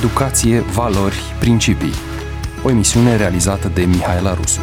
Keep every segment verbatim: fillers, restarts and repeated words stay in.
Educație, valori, principii. O emisiune realizată de Mihaela Rusu.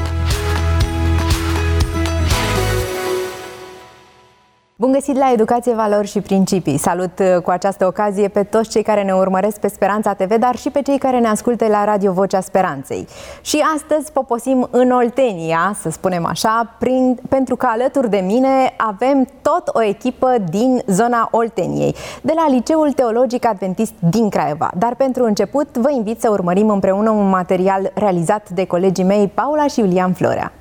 Bun găsit la Educație, Valori și Principii! Salut cu această ocazie pe toți cei care ne urmăresc pe Speranța T V, dar și pe cei care ne ascultă la Radio Vocea Speranței. Și astăzi poposim în Oltenia, să spunem așa, prin, pentru că alături de mine avem tot o echipă din zona Olteniei, de la Liceul Teologic Adventist din Craiova. Dar pentru început vă invit să urmărim împreună un material realizat de colegii mei Paula și Iulian Florea.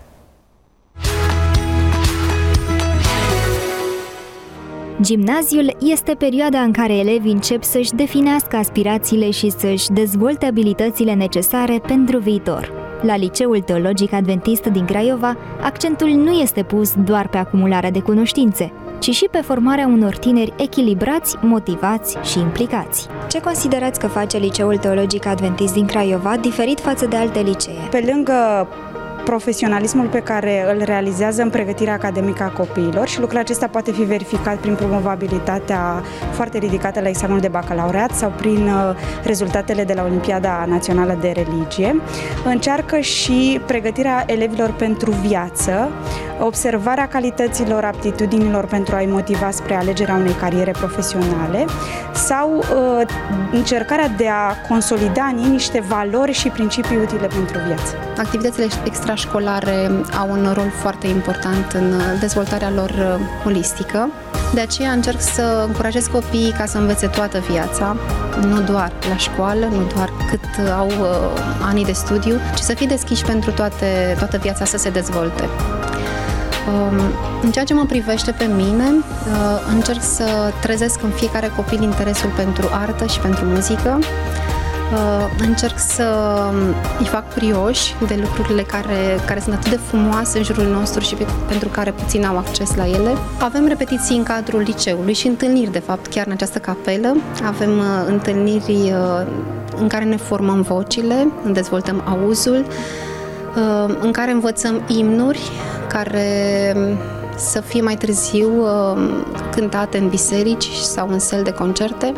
Gimnaziul este perioada în care elevii încep să-și definească aspirațiile și să-și dezvolte abilitățile necesare pentru viitor. La Liceul Teologic Adventist din Craiova, accentul nu este pus doar pe acumularea de cunoștințe, ci și pe formarea unor tineri echilibrați, motivați și implicați. Ce considerați că face Liceul Teologic Adventist din Craiova diferit față de alte licee? Pe lângă profesionalismul pe care îl realizează în pregătirea academică a copiilor, și lucrul acesta poate fi verificat prin promovabilitatea foarte ridicată la examenul de bacalaureat sau prin rezultatele de la Olimpiada Națională de Religie, încearcă și pregătirea elevilor pentru viață, observarea calităților, aptitudinilor pentru a-i motiva spre alegerea unei cariere profesionale sau uh, încercarea de a consolida în ei niște valori și principii utile pentru viață. Activitățile extrașcolare au un rol foarte important în dezvoltarea lor holistică. De aceea încerc să încurajez copiii ca să învețe toată viața, nu doar la școală, nu doar cât au uh, anii de studiu, ci să fie deschiși pentru toate, toată viața să se dezvolte. În ceea ce mă privește pe mine, încerc să trezesc în fiecare copil interesul pentru artă și pentru muzică. Încerc să îi fac curioși de lucrurile care, care sunt atât de frumoase în jurul nostru și pe, pentru care puțin au acces la ele. Avem repetiții în cadrul liceului și întâlniri, de fapt, chiar în această capelă. Avem întâlniri în care ne formăm vocile, dezvoltăm auzul, în care învățăm imnuri care să fie mai târziu cântate în biserici sau în săli de concerte.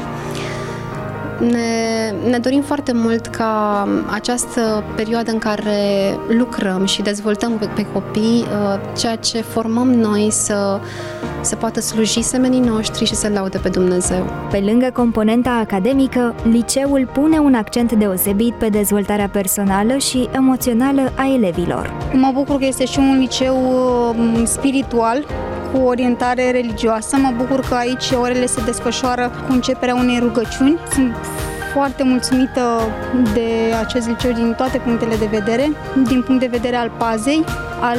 Ne, ne dorim foarte mult ca această perioadă în care lucrăm și dezvoltăm pe, pe copii, ceea ce formăm noi să, să poată sluji semenii noștri și să laude pe Dumnezeu. Pe lângă componenta academică, liceul pune un accent deosebit pe dezvoltarea personală și emoțională a elevilor. Mă bucur că este și un liceu spiritual, cu orientare religioasă. Mă bucur că aici orele se desfășoară cu începerea unei rugăciuni. Sunt foarte mulțumită de acest liceu din toate punctele de vedere, din punct de vedere al pazei, al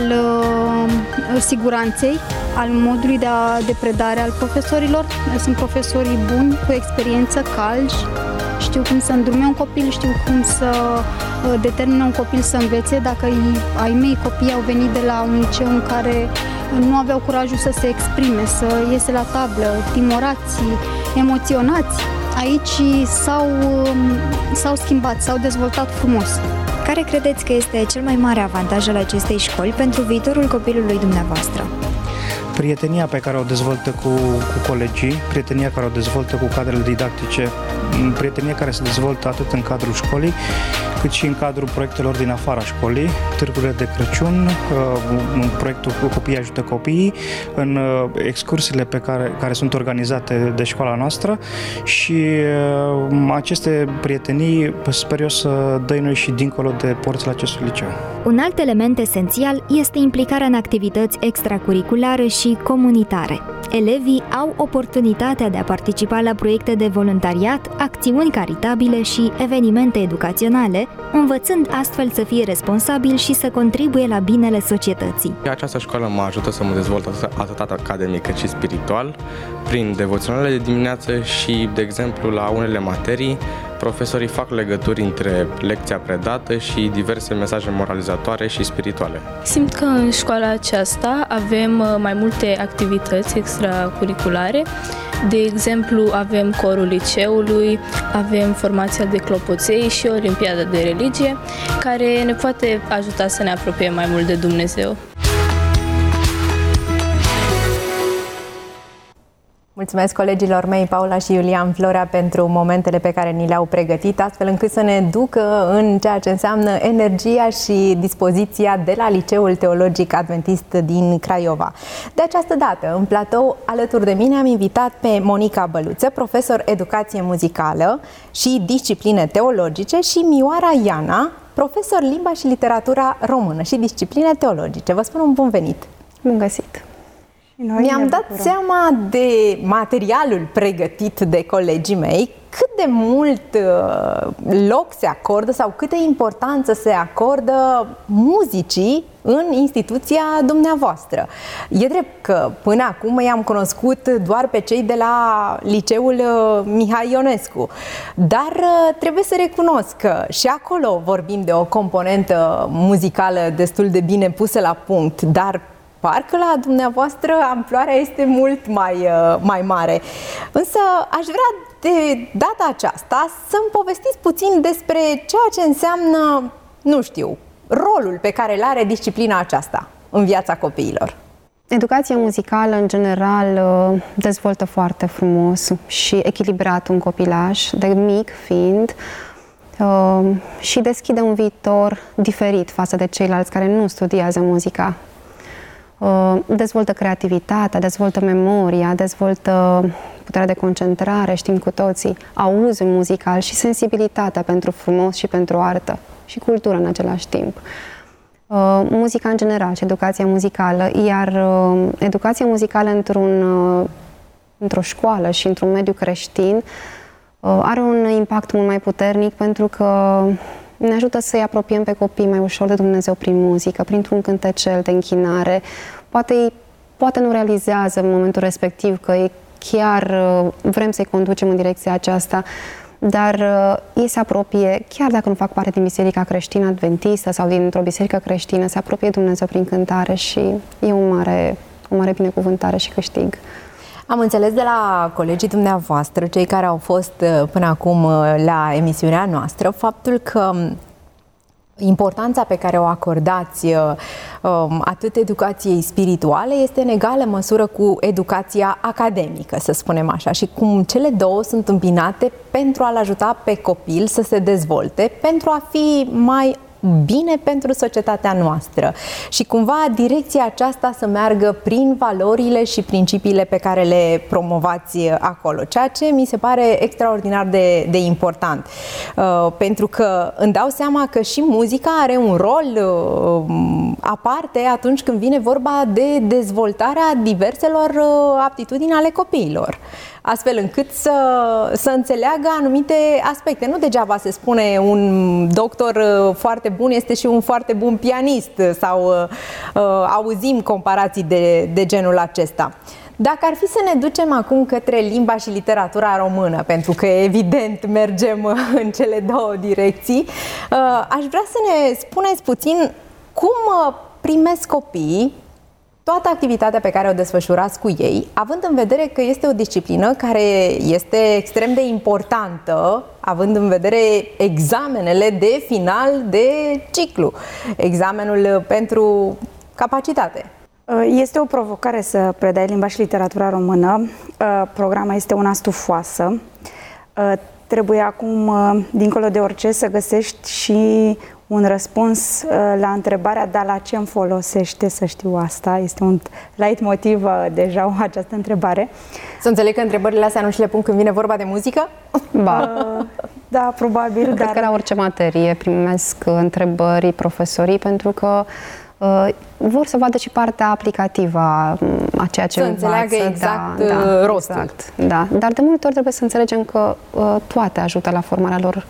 uh, siguranței, al modului de, a, de predare al profesorilor. Sunt profesorii buni, cu experiență, calji, știu cum să îndrume un copil, știu cum să uh, determine un copil să învețe. Dacă ai mei copii au venit de la un liceu în care nu aveau curajul să se exprime, să iese la tablă, timorați, emoționați, aici s-au, s-au schimbat, s-au dezvoltat frumos. Care credeți că este cel mai mare avantaj al acestei școli pentru viitorul copilului dumneavoastră? Prietenia pe care o dezvoltă cu, cu colegii, prietenia care o dezvoltă cu cadrele didactice, prietenia care se dezvoltă atât în cadrul școlii, cât și în cadrul proiectelor din afara școlii, târgurile de Crăciun, în proiectul Copiii ajută copiii, în excursiile pe care, care sunt organizate de școala noastră și aceste prietenii sper eu să dăinui și dincolo de porțile acestui liceu. Un alt element esențial este implicarea în activități extracurriculare și comunitare. Elevii au oportunitatea de a participa la proiecte de voluntariat, acțiuni caritabile și evenimente educaționale, învățând astfel să fie responsabili și să contribuie la binele societății. Această școală mă ajută să mă dezvolt atât academic cât și spiritual, prin devoționale de dimineață și, de exemplu, la unele materii, profesorii fac legături între lecția predată și diverse mesaje moralizatoare și spirituale. Simt că în școala aceasta avem mai multe activități extracurriculare. De exemplu, avem corul liceului, avem formația de clopoței și Olimpiada de Religie, care ne poate ajuta să ne apropiem mai mult de Dumnezeu. Mulțumesc colegilor mei, Paula și Iulian Florea, pentru momentele pe care ni le-au pregătit, astfel încât să ne ducă în ceea ce înseamnă energia și dispoziția de la Liceul Teologic Adventist din Craiova. De această dată, în platou, alături de mine, am invitat pe Monica Băluță, profesor educație muzicală și discipline teologice, și Mioara Iana, profesor limba și literatura română și discipline teologice. Vă spun un bun venit! Bun găsit! Mi-am dat seama de materialul pregătit de colegii mei, cât de mult loc se acordă sau câtă importanță se acordă muzicii în instituția dumneavoastră. E drept că până acum i-am cunoscut doar pe cei de la Liceul Mihai Ionescu, dar trebuie să recunosc că și acolo vorbim de o componentă muzicală destul de bine pusă la punct, dar parcă la dumneavoastră amploarea este mult mai, mai mare. Însă aș vrea de data aceasta să-mi povestiți puțin despre ceea ce înseamnă, nu știu, rolul pe care îl are disciplina aceasta în viața copiilor. Educația muzicală, în general, dezvoltă foarte frumos și echilibrat un copilaj, de mic fiind, și deschide un viitor diferit față de ceilalți care nu studiază muzica. Dezvoltă creativitatea, dezvoltă memoria, dezvoltă puterea de concentrare, știm cu toții, auzul muzical și sensibilitatea pentru frumos și pentru artă și cultură în același timp. Muzica în general și educația muzicală, iar educația muzicală într-un, într-o școală și într-un mediu creștin are un impact mult mai puternic, pentru că ne ajută să-i apropiem pe copii mai ușor de Dumnezeu prin muzică, printr-un cântecel de închinare. Poate, poate nu realizează în momentul respectiv că chiar vrem să-i conducem în direcția aceasta, dar ei se apropie, chiar dacă nu fac parte din biserica creștină adventistă sau dintr-o biserică creștină, se apropie Dumnezeu prin cântare și e o mare, o mare binecuvântare și câștig. Am înțeles de la colegii dumneavoastră, cei care au fost până acum la emisiunea noastră, faptul că importanța pe care o acordați atât educației spirituale este în egală măsură cu educația academică, să spunem așa, și cum cele două sunt îmbinate pentru a-l ajuta pe copil să se dezvolte, pentru a fi mai bine pentru societatea noastră și cumva direcția aceasta să meargă prin valorile și principiile pe care le promovați acolo, ceea ce mi se pare extraordinar de, de important, uh, pentru că îmi dau seama că și muzica are un rol uh, aparte atunci când vine vorba de dezvoltarea diverselor uh, aptitudini ale copiilor, astfel încât să, să înțeleagă anumite aspecte. Nu degeaba se spune un doctor foarte bun este și un foarte bun pianist sau uh, auzim comparații de, de genul acesta. Dacă ar fi să ne ducem acum către limba și literatura română, pentru că evident mergem în cele două direcții, uh, aș vrea să ne spuneți puțin cum primesc copiii toată activitatea pe care o desfășurați cu ei, având în vedere că este o disciplină care este extrem de importantă, având în vedere examenele de final de ciclu, examenul pentru capacitate. Este o provocare să predai limba și literatura română. Programa este una stufoasă. Trebuie acum, dincolo de orice, să găsești și un răspuns la întrebarea, dar la ce îmi folosește să știu asta? Este un leitmotiv deja această întrebare. Să înțeleg că întrebările astea nu și le pun când vine vorba de muzică? Ba. Da, probabil. Cred dar... că la orice materie primesc întrebări profesorii, pentru că uh, vor să vadă și partea aplicativă a ceea ce să învață. înțeleagă exact da, da, rostul. Exact, da. Dar de multe ori trebuie să înțelegem că uh, toate ajută la formarea lor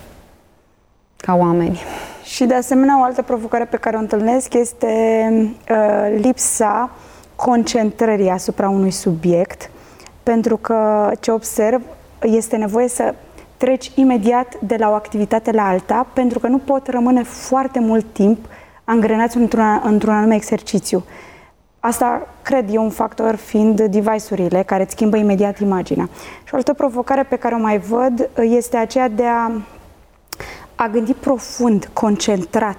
ca oameni. Și de asemenea, o altă provocare pe care o întâlnesc este uh, lipsa concentrării asupra unui subiect, pentru că ce observ este nevoie să treci imediat de la o activitate la alta, pentru că nu pot rămâne foarte mult timp angrenați într-un, într-un anume exercițiu. Asta, cred eu, un factor fiind device-urile care îți schimbă imediat imaginea. Și o altă provocare pe care o mai văd este aceea de a a gândi profund, concentrat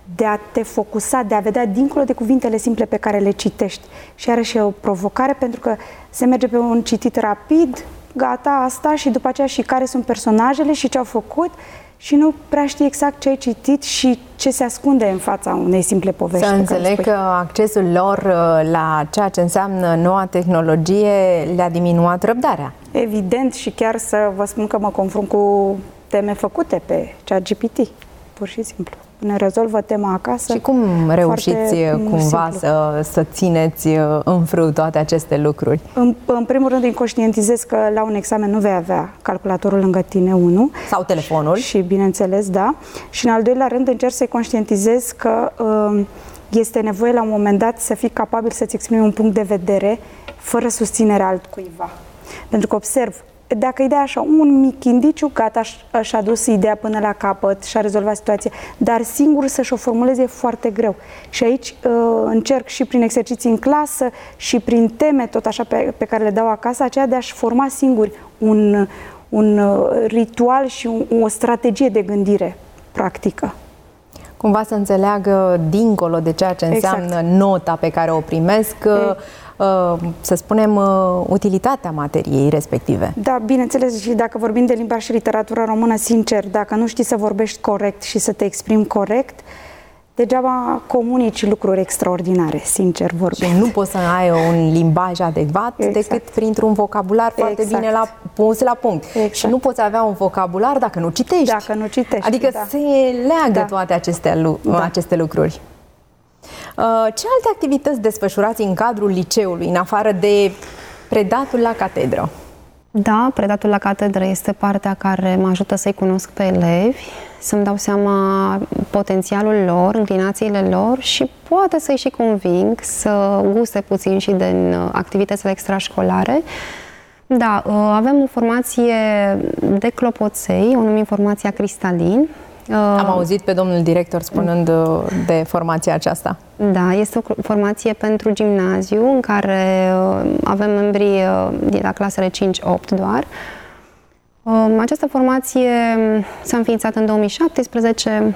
de a te focusa, de a vedea dincolo de cuvintele simple pe care le citești. Și iarăși e o provocare, pentru că se merge pe un citit rapid, gata, asta, și după aceea și care sunt personajele și ce au făcut, și nu prea știi exact ce ai citit și ce se ascunde în fața unei simple povești. Să înțeleg că accesul lor la ceea ce înseamnă noua tehnologie le-a diminuat răbdarea. Evident, și chiar să vă spun că mă confrunt cu teme făcute pe ChatGPT, pur și simplu. Ne rezolvă tema acasă. Și cum reușiți cumva să, să țineți în frâu toate aceste lucruri? În, în primul rând îi conștientizez că la un examen nu vei avea calculatorul lângă tine, unu. Sau telefonul. Și, și bineînțeles, da. Și în al doilea rând încerc să-i conștientizez că uh, este nevoie la un moment dat să fii capabil să-ți exprimi un punct de vedere fără susținerea altcuiva. Pentru că observ, dacă îi dai așa un mic indiciu, gata, și-a dus ideea până la capăt, și-a rezolvat situația, dar singur să-și o formuleze e foarte greu. Și aici uh, încerc și prin exerciții în clasă și prin teme, tot așa, pe, pe care le dau acasă, aceea de a-și forma singuri un, un uh, ritual și un, o strategie de gândire practică. Cumva să înțeleagă, dincolo de ceea ce înseamnă exact. nota pe care o primesc, e... să spunem, utilitatea materiei respective. Da, bineînțeles, și dacă vorbim de limba și literatura română, sincer, dacă nu știi să vorbești corect și să te exprimi corect, degeaba comunici lucruri extraordinare, sincer vorbind. Și nu poți să ai un limbaj adecvat exact. decât printr-un vocabular foarte exact. bine la, pus la punct. Exact. Și nu poți avea un vocabular dacă nu citești. Dacă nu citești, Adică da. se leagă da. toate aceste, da. aceste lucruri. Ce alte activități desfășurați în cadrul liceului, în afară de predatul la catedră? Da, predatul la catedră este partea care mă ajută să-i cunosc pe elevi, să-mi dau seama potențialul lor, înclinațiile lor și poate să-i și conving să guste puțin și din activitățile extrașcolare. Da, avem o formație de clopoței, o numim formația Cristalin. Am auzit pe domnul director spunând de formația aceasta. Da, este o formație pentru gimnaziu în care avem membrii de la clasele cinci opt doar. Această formație s-a înființat în două mii șaptesprezece.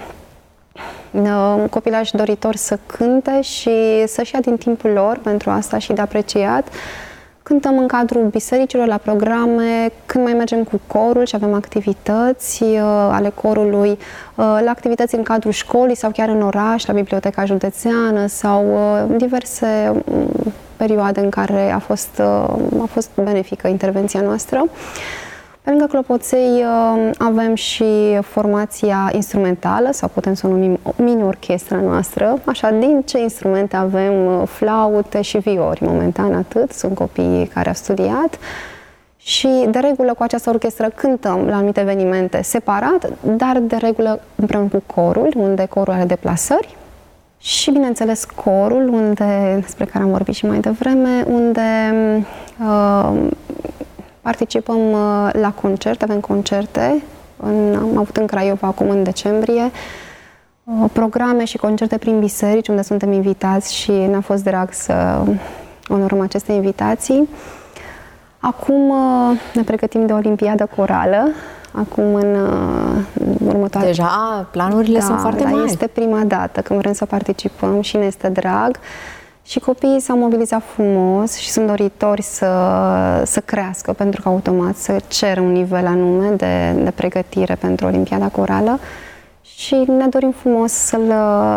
Copilași doritori să cânte și să-și ia din timpul lor pentru asta și de apreciat. Cântăm în cadrul bisericilor, la programe, când mai mergem cu corul și avem activități uh, ale corului, uh, la activități în cadrul școlii sau chiar în oraș, la biblioteca județeană sau uh, diverse uh, perioade în care a fost, uh, a fost benefică intervenția noastră. Pe lângă clopoței avem și formația instrumentală, sau putem să o numim mini-orchestra noastră. Așa, din ce instrumente avem? Flaute și viori, momentan atât, sunt copiii care au studiat. Și de regulă cu această orchestră cântăm la anumite evenimente separat, dar de regulă împreună cu corul, unde corul are deplasări. Și, bineînțeles, corul, unde, despre care am vorbit și mai devreme, unde uh, participăm la concerte, avem concerte, în, am avut în Craiova acum în decembrie, programe și concerte prin biserici, unde suntem invitați și ne-a fost drag să onorăm aceste invitații. Acum ne pregătim de o olimpiadă corală, acum în următoarea... Deja planurile da, sunt foarte da, mari. Este prima dată când vrem să participăm și ne este drag. Și copiii s-au mobilizat frumos și sunt doritori să, să crească, pentru că automat să ceră un nivel anume de, de pregătire pentru Olimpiada Corală și ne dorim frumos să-l,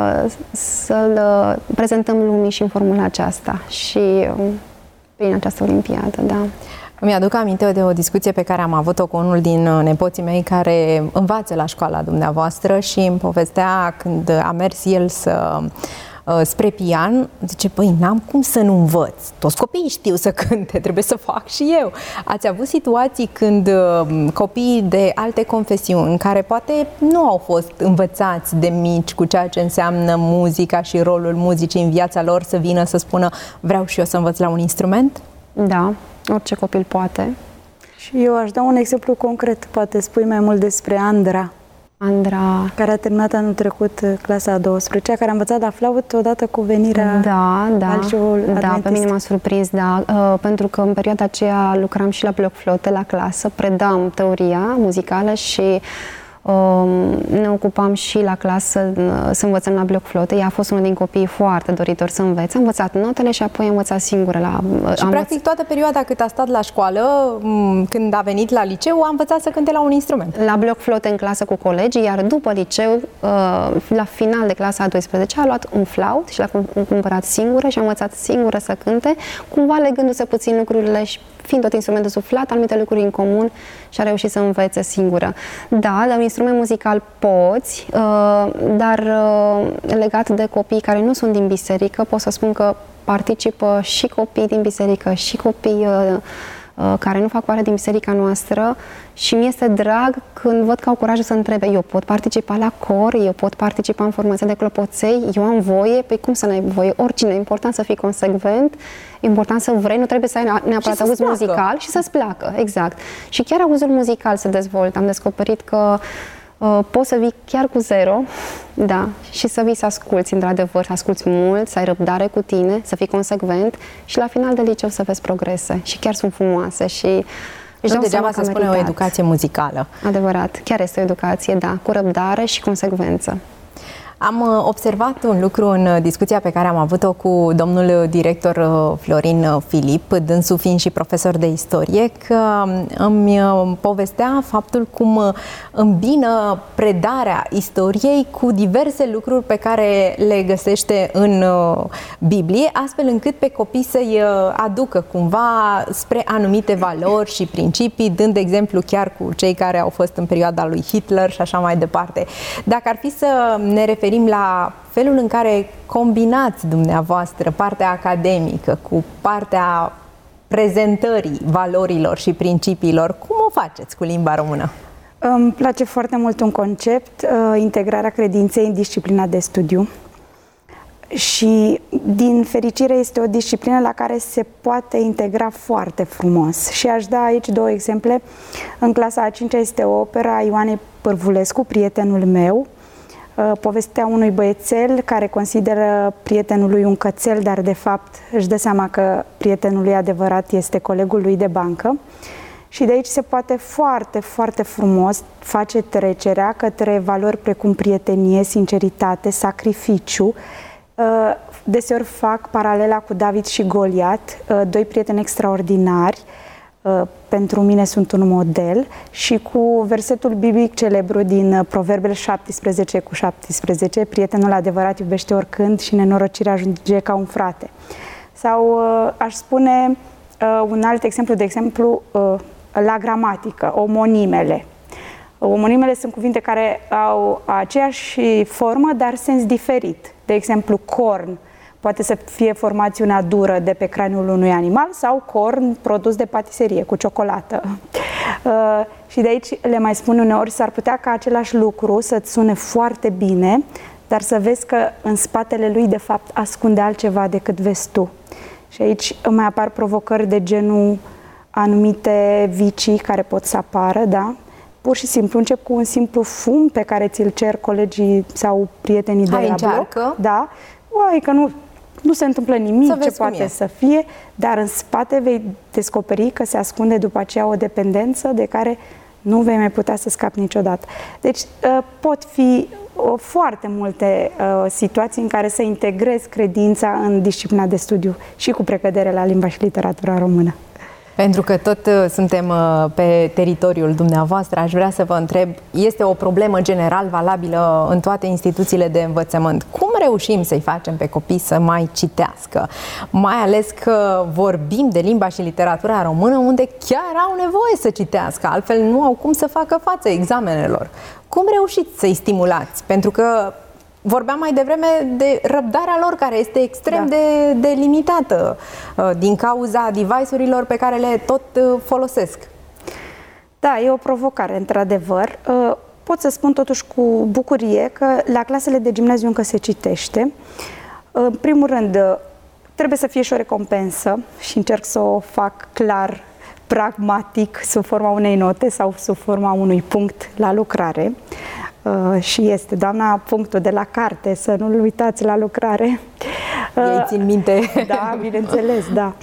să-l prezentăm lumii și în formula aceasta și prin această Olimpiadă, da. Îmi aduc aminte de o discuție pe care am avut-o cu unul din nepoții mei care învață la școala dumneavoastră și îmi povestea când a mers el să... spre pian, zice, păi, n-am cum să nu învăț. Toți copiii știu să cânte, trebuie să fac și eu. Ați avut situații când uh, copiii de alte confesiuni, care poate nu au fost învățați de mici cu ceea ce înseamnă muzica și rolul muzicii în viața lor, să vină să spună, vreau și eu să învăț la un instrument? Da, orice copil poate. Și eu aș da un exemplu concret, poate spui mai mult despre Andra. Andra, care a terminat anul trecut clasa a douăsprezecea, care a învățat la flaut odată cu venirea da, da, al liceului adventist. Da, pe mine m-a surprins, da, uh, pentru că în perioada aceea lucram și la bloc flote la clasă, predam teoria muzicală și Ne ocupam și la clasă să învățăm la bloc-flote. Ea a fost unul din copiii foarte doritori să învețe. Am învățat notele și apoi am învățat singură. La, și am practic toată perioada cât a stat la școală, când a venit la liceu, a învățat să cânte la un instrument. La bloc-flote în clasă cu colegii, iar după liceu, la final de clasa a douăsprezecea, a luat un flaut și l-a cumpărat singură și a învățat singură să cânte, cumva legându-se puțin lucrurile și fiind tot instrumentul suflat, anumite lucruri în comun și a reușit să învețe singură. Da, la un instrument muzical poți, dar legat de copii care nu sunt din biserică, pot să spun că participă și copii din biserică și copii care nu fac parte din biserica noastră și mi este drag când văd că au curajul să întrebe, eu pot participa la cor, eu pot participa în formația de clopoței, eu am voie, păi cum să n-ai voie? Oricine, e important să fii consecvent, e important să vrei, nu trebuie să ai neapărat auz muzical și să-ți placă, exact. Și chiar auzul muzical se dezvoltă, am descoperit că Uh, poți să vii chiar cu zero, da, și să vii să asculți, într-adevăr, să asculți mult, să ai răbdare cu tine, să fii consecvent și la final de liceu să vezi progrese. Și chiar sunt frumoase și își nu degeaba se spune o educație muzicală. Adevărat, chiar este o educație, da, cu răbdare și consecvență. Am observat un lucru în discuția pe care am avut-o cu domnul director Florin Filip, dânsul fiind și profesor de istorie, că îmi povestea faptul cum îmbină predarea istoriei cu diverse lucruri pe care le găsește în Biblie, astfel încât pe copii să-i aducă cumva spre anumite valori și principii, dând exemplu chiar cu cei care au fost în perioada lui Hitler și așa mai departe. Dacă ar fi să ne referim la felul în care combinați dumneavoastră partea academică cu partea prezentării valorilor și principiilor, cum o faceți cu limba română? Îmi place foarte mult un concept, integrarea credinței în disciplina de studiu. Și, din fericire, este o disciplină la care se poate integra foarte frumos. Și aș da aici două exemple. În clasa a cincea este opera Ioanei Pârvulescu, Prietenul meu, povestea unui băiețel care consideră prietenul lui un cățel, dar de fapt își dă seama că prietenul lui adevărat este colegul lui de bancă. Și de aici se poate foarte, foarte frumos face trecerea către valori precum prietenie, sinceritate, sacrificiu. Deseori fac paralela cu David și Goliat, doi prieteni extraordinari, pentru mine sunt un model, și cu versetul biblic celebru din Proverbele șaptesprezece cu șaptesprezece, prietenul adevărat iubește oricând și nenorocirea ajunge ca un frate. Sau aș spune un alt exemplu, de exemplu, la gramatică, omonimele. Omonimele sunt cuvinte care au aceeași formă, dar sens diferit. De exemplu, corn poate să fie formațiunea dură de pe craniul unui animal sau corn produs de patiserie, cu ciocolată. Uh, și de aici le mai spun uneori, s-ar putea ca același lucru să-ți sune foarte bine, dar să vezi că în spatele lui, de fapt, ascunde altceva decât vezi tu. Și aici mai apar provocări de genul anumite vicii care pot să apară, da? Pur și simplu încep cu un simplu fum pe care ți-l cer colegii sau prietenii de Hai, la încearcă. bloc. Da? Uai, că nu, nu se întâmplă nimic ce poate să fie, dar în spate vei descoperi că se ascunde după aceea o dependență de care nu vei mai putea să scapi niciodată. Deci pot fi foarte multe situații în care să integrezi credința în disciplina de studiu și cu precădere la limba și literatura română. Pentru că tot suntem pe teritoriul dumneavoastră, aș vrea să vă întreb, este o problemă general valabilă în toate instituțiile de învățământ. Cum reușim să-i facem pe copii să mai citească? Mai ales că vorbim de limba și literatura română, unde chiar au nevoie să citească, altfel nu au cum să facă față examenelor. Cum reușiți să-i stimulați? Pentru că vorbeam mai devreme de răbdarea lor, care este extrem da. de, de limitată din cauza device-urilor pe care le tot folosesc. Da, e o provocare, într-adevăr. Pot să spun totuși cu bucurie că la clasele de gimnaziu încă se citește. În primul rând, trebuie să fie și o recompensă și încerc să o fac clar, pragmatic, sub forma unei note sau sub forma unui punct la lucrare. Uh, și este, doamna, punctul de la carte, să nu-l uitați la lucrare. Ei țin minte. Da, bineînțeles, da.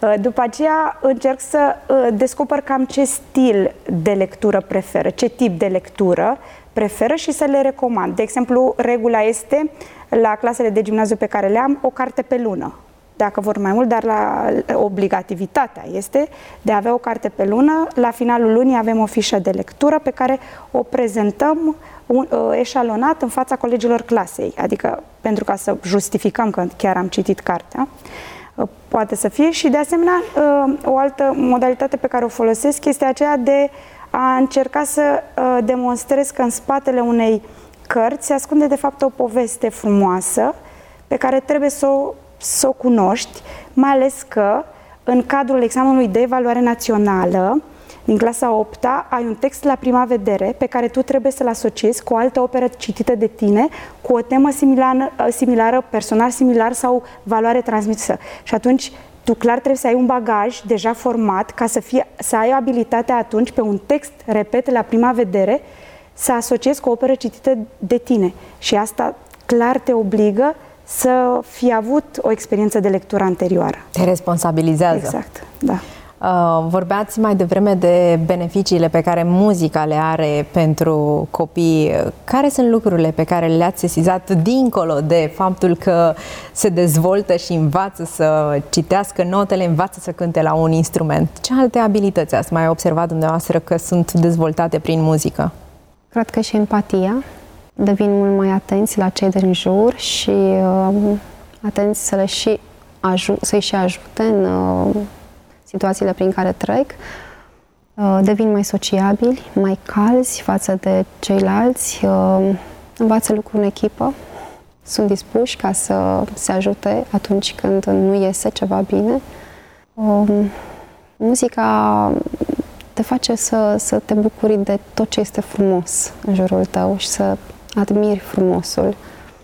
După aceea încerc să descoper cam ce stil de lectură preferă, ce tip de lectură preferă și să le recomand. De exemplu, regula este, la clasele de gimnaziu pe care le am, o carte pe lună, dacă vor mai mult, dar la obligativitatea este de a avea o carte pe lună. La finalul lunii avem o fișă de lectură pe care o prezentăm un, uh, eșalonat în fața colegilor clasei, adică pentru ca să justificăm că chiar am citit cartea. Uh, poate să fie și de asemenea uh, o altă modalitate pe care o folosesc este aceea de a încerca să uh, demonstrez că în spatele unei cărți se ascunde de fapt o poveste frumoasă pe care trebuie să o, să o cunoști, mai ales că în cadrul examenului de evaluare națională din clasa a opta ai un text la prima vedere pe care tu trebuie să-l asociezi cu o altă operă citită de tine, cu o temă similară, similară personaj similar sau valoare transmisă. Și atunci tu clar trebuie să ai un bagaj deja format ca să, fie, să ai abilitatea atunci pe un text, repet, la prima vedere, să asociezi cu o operă citită de tine. Și asta clar te obligă să fi avut o experiență de lectură anterioară. Te responsabilizează. Exact, da. Uh, vorbeați mai devreme de beneficiile pe care muzica le are pentru copii. Care sunt lucrurile pe care le-ați sesizat dincolo de faptul că se dezvoltă și învață să citească notele, învață să cânte la un instrument? Ce alte abilități ați mai observat dumneavoastră că sunt dezvoltate prin muzică? Cred că și empatia. Devin mult mai atenți la cei din jur și uh, atenți să le și aju- să-i și ajute în uh, situațiile prin care trec. Uh, devin mai sociabili, mai calzi față de ceilalți, uh, învață lucruri în echipă, sunt dispuși ca să se ajute atunci când nu iese ceva bine. Uh, muzica te face să, să te bucuri de tot ce este frumos în jurul tău și să admiri frumosul.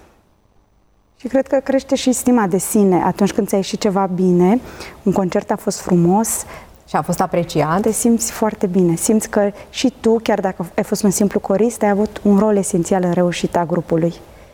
Și cred că crește și stima de sine atunci când ți-a ieșit ceva bine, un concert a fost frumos și a fost apreciat. Te simți foarte bine, simți că și tu, chiar dacă ai fost un simplu corist, ai avut un rol esențial în reușita grupului.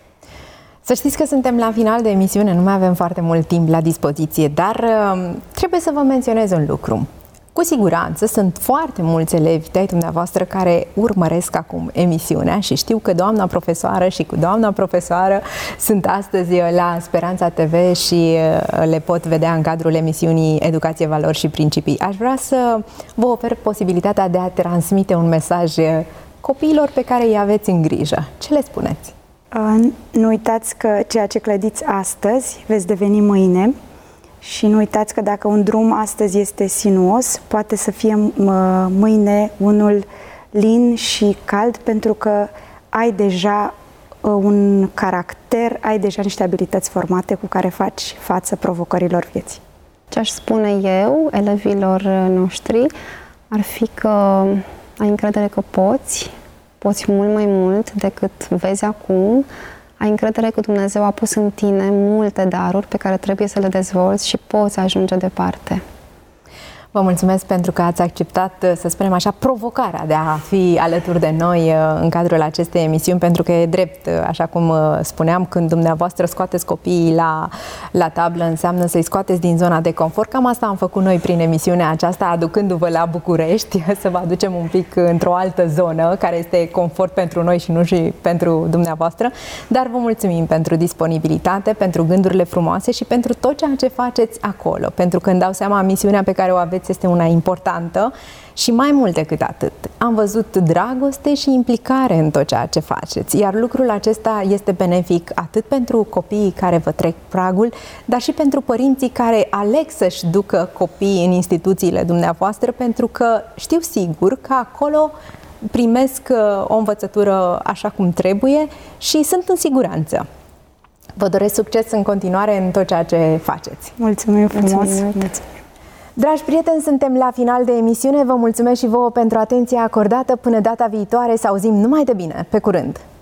Să știți că suntem la final de emisiune, nu mai avem foarte mult timp la dispoziție, dar uh, trebuie să vă menționez un lucru. Cu siguranță sunt foarte mulți elevi de-ai dumneavoastră care urmăresc acum emisiunea și știu că doamna profesoară și cu doamna profesoară sunt astăzi la Speranța T V și le pot vedea în cadrul emisiunii Educație, Valori și Principii. Aș vrea să vă ofer posibilitatea de a transmite un mesaj copiilor pe care îi aveți în grijă. Ce le spuneți? Nu uitați că ceea ce clădiți astăzi veți deveni mâine. Și nu uitați că dacă un drum astăzi este sinuos, poate să fie mâine unul lin și cald, pentru că ai deja un caracter, ai deja niște abilități formate cu care faci față provocărilor vieții. Ce aș spune eu elevilor noștri ar fi că ai încredere că poți, poți mult mai mult decât vezi acum. Ai încredere că Dumnezeu a pus în tine multe daruri pe care trebuie să le dezvolți și poți ajunge departe. Vă mulțumesc pentru că ați acceptat, să spunem așa, provocarea de a fi alături de noi în cadrul acestei emisiuni, pentru că e drept, așa cum spuneam, când dumneavoastră scoateți copiii la, la tablă, înseamnă să-i scoateți din zona de confort. Cam asta am făcut noi prin emisiunea aceasta, aducându-vă la București, să vă aducem un pic într-o altă zonă, care este confort pentru noi și nu și pentru dumneavoastră. Dar vă mulțumim pentru disponibilitate, pentru gândurile frumoase și pentru tot ceea ce faceți acolo, pentru că îmi dau seama, misiunea pe care o aveți este una importantă și mai mult decât atât. Am văzut dragoste și implicare în tot ceea ce faceți, iar lucrul acesta este benefic atât pentru copiii care vă trec pragul, dar și pentru părinții care aleg să-și ducă copiii în instituțiile dumneavoastră, pentru că știu sigur că acolo primesc o învățătură așa cum trebuie și sunt în siguranță. Vă doresc succes în continuare în tot ceea ce faceți. Mulțumim frumos! Mulțumim. Dragi prieteni, suntem la final de emisiune. Vă mulțumesc și vouă pentru atenția acordată. Până data viitoare, să auzim numai de bine. Pe curând!